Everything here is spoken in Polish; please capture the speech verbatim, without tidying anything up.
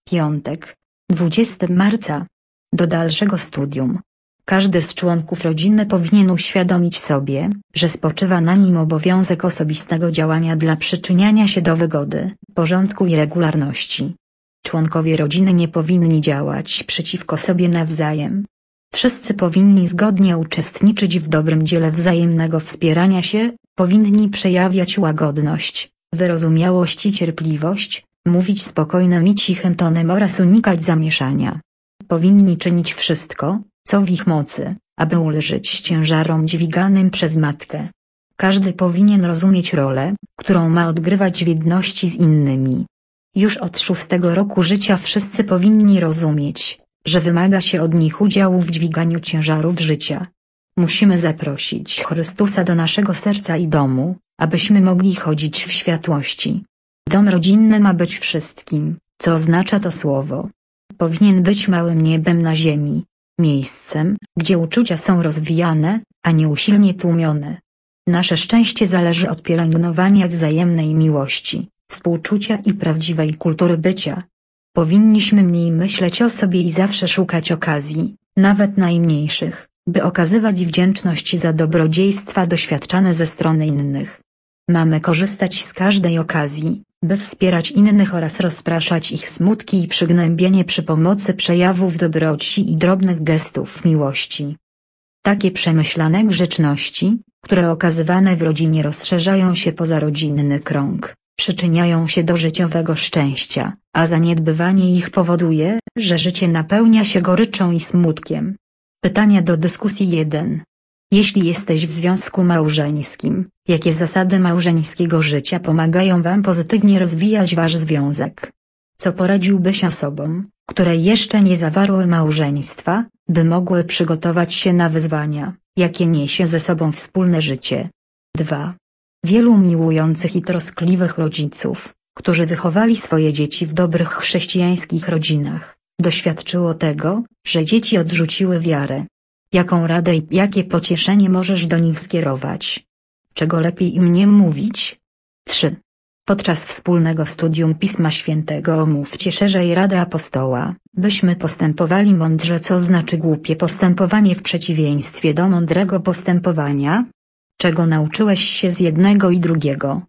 Piątek, dwudziestego marca. Do dalszego studium. Każdy z członków rodziny powinien uświadomić sobie, że spoczywa na nim obowiązek osobistego działania dla przyczyniania się do wygody, porządku i regularności. Członkowie rodziny nie powinni działać przeciwko sobie nawzajem. Wszyscy powinni zgodnie uczestniczyć w dobrym dziele wzajemnego wspierania się, powinni przejawiać łagodność, wyrozumiałość i cierpliwość, mówić spokojnym i cichym tonem oraz unikać zamieszania. Powinni czynić wszystko, co w ich mocy, aby ulżyć ciężarom dźwiganym przez matkę. Każdy powinien rozumieć rolę, którą ma odgrywać w jedności z innymi. Już od szóstego roku życia wszyscy powinni rozumieć, że wymaga się od nich udziału w dźwiganiu ciężarów życia. Musimy zaprosić Chrystusa do naszego serca i domu, abyśmy mogli chodzić w światłości. Dom rodzinny ma być wszystkim, co oznacza to słowo. Powinien być małym niebem na ziemi, miejscem, gdzie uczucia są rozwijane, a nie usilnie tłumione. Nasze szczęście zależy od pielęgnowania wzajemnej miłości, współczucia i prawdziwej kultury bycia. Powinniśmy mniej myśleć o sobie i zawsze szukać okazji, nawet najmniejszych, by okazywać wdzięczność za dobrodziejstwa doświadczane ze strony innych. Mamy korzystać z każdej okazji, by wspierać innych oraz rozpraszać ich smutki i przygnębienie przy pomocy przejawów dobroci i drobnych gestów miłości. Takie przemyślane grzeczności, które okazywane w rodzinie rozszerzają się poza rodzinny krąg, przyczyniają się do życiowego szczęścia, a zaniedbywanie ich powoduje, że życie napełnia się goryczą i smutkiem. Pytania do dyskusji jeden. Jeśli jesteś w związku małżeńskim, jakie zasady małżeńskiego życia pomagają wam pozytywnie rozwijać wasz związek? Co poradziłbyś osobom, które jeszcze nie zawarły małżeństwa, by mogły przygotować się na wyzwania, jakie niesie ze sobą wspólne życie? dwa. Wielu miłujących i troskliwych rodziców, którzy wychowali swoje dzieci w dobrych chrześcijańskich rodzinach, doświadczyło tego, że dzieci odrzuciły wiarę. Jaką radę i jakie pocieszenie możesz do nich skierować? Czego lepiej im nie mówić? trzy. Podczas wspólnego studium Pisma Świętego omówcie szerzej radę apostoła, byśmy postępowali mądrze, co znaczy głupie postępowanie w przeciwieństwie do mądrego postępowania? Czego nauczyłeś się z jednego i drugiego,